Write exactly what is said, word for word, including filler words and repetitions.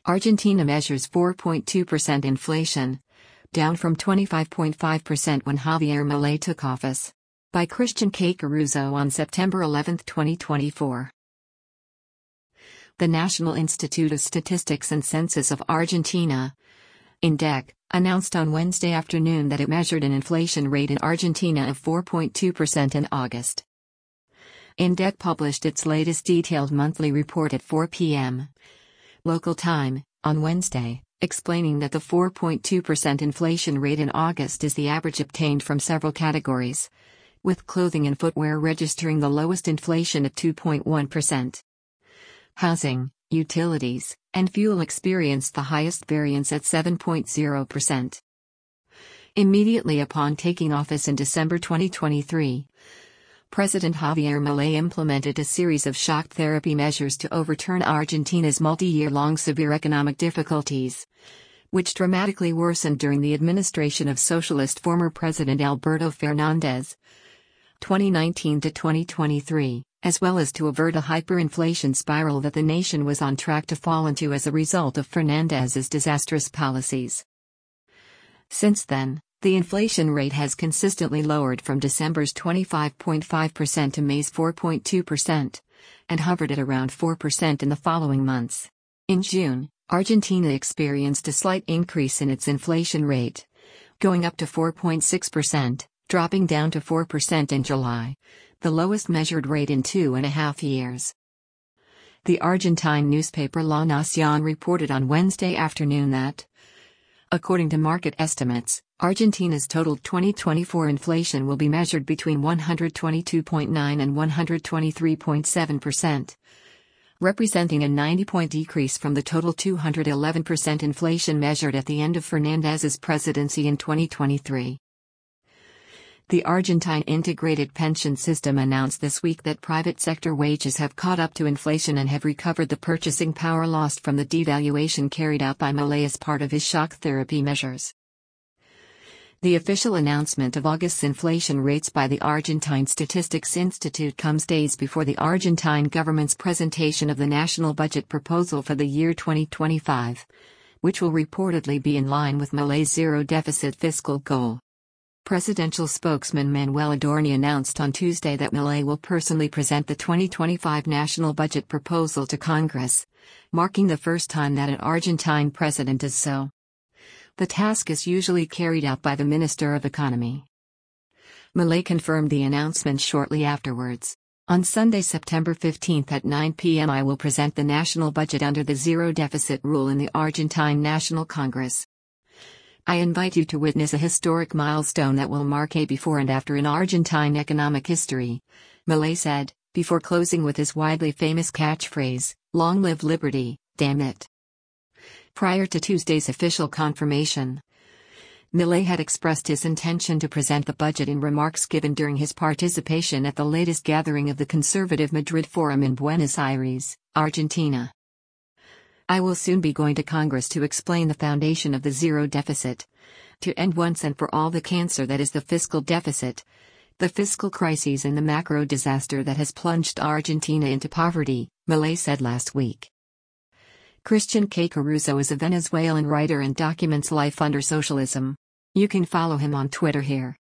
Argentina measures four point two percent inflation, down from twenty-five point five percent when Javier Milei took office. By Christian K. Caruso on September eleventh, twenty twenty-four. The National Institute of Statistics and Census of Argentina, INDEC, announced on Wednesday afternoon that it measured an inflation rate in Argentina of four point two percent in August. INDEC published its latest detailed monthly report at four p m local time, on Wednesday, explaining that the four point two percent inflation rate in August is the average obtained from several categories, with clothing and footwear registering the lowest inflation at two point one percent. Housing, utilities, and fuel experienced the highest variance at seven point zero percent. Immediately upon taking office in December twenty twenty-three, President Javier Milei implemented a series of shock therapy measures to overturn Argentina's multi-year-long severe economic difficulties, which dramatically worsened during the administration of socialist former President Alberto Fernandez, twenty nineteen to twenty twenty-three, as well as to avert a hyperinflation spiral that the nation was on track to fall into as a result of Fernandez's disastrous policies. Since then, the inflation rate has consistently lowered from December's twenty-five point five percent to May's four point two percent, and hovered at around four percent in the following months. In June, Argentina experienced a slight increase in its inflation rate, going up to four point six percent, dropping down to four percent in July, the lowest measured rate in two and a half years. The Argentine newspaper La Nación reported on Wednesday afternoon that, according to market estimates, Argentina's total twenty twenty-four inflation will be measured between one hundred twenty-two point nine and one hundred twenty-three point seven percent, representing a ninety-point decrease from the total two hundred eleven percent inflation measured at the end of Fernandez's presidency in twenty twenty-three. The Argentine integrated pension system announced this week that private sector wages have caught up to inflation and have recovered the purchasing power lost from the devaluation carried out by Milei as part of his shock therapy measures. The official announcement of August's inflation rates by the Argentine Statistics Institute comes days before the Argentine government's presentation of the national budget proposal for the year twenty twenty-five, which will reportedly be in line with Milei's zero-deficit fiscal goal. Presidential spokesman Manuel Adorni announced on Tuesday that Milei will personally present the twenty twenty-five national budget proposal to Congress, marking the first time that an Argentine president does so. The task is usually carried out by the Minister of Economy. Milei confirmed the announcement shortly afterwards. On Sunday, September fifteenth at nine p m I will present the national budget under the zero-deficit rule in the Argentine National Congress. I invite you to witness a historic milestone that will mark a before and after in Argentine economic history, Milei said, before closing with his widely famous catchphrase, "Long live liberty, damn it." Prior to Tuesday's official confirmation, Milei had expressed his intention to present the budget in remarks given during his participation at the latest gathering of the Conservative Madrid Forum in Buenos Aires, Argentina. "I will soon be going to Congress to explain the foundation of the zero deficit, to end once and for all the cancer that is the fiscal deficit, the fiscal crises and the macro disaster that has plunged Argentina into poverty," Milei said last week. Christian K. Caruso is a Venezuelan writer and documents life under socialism. You can follow him on Twitter here.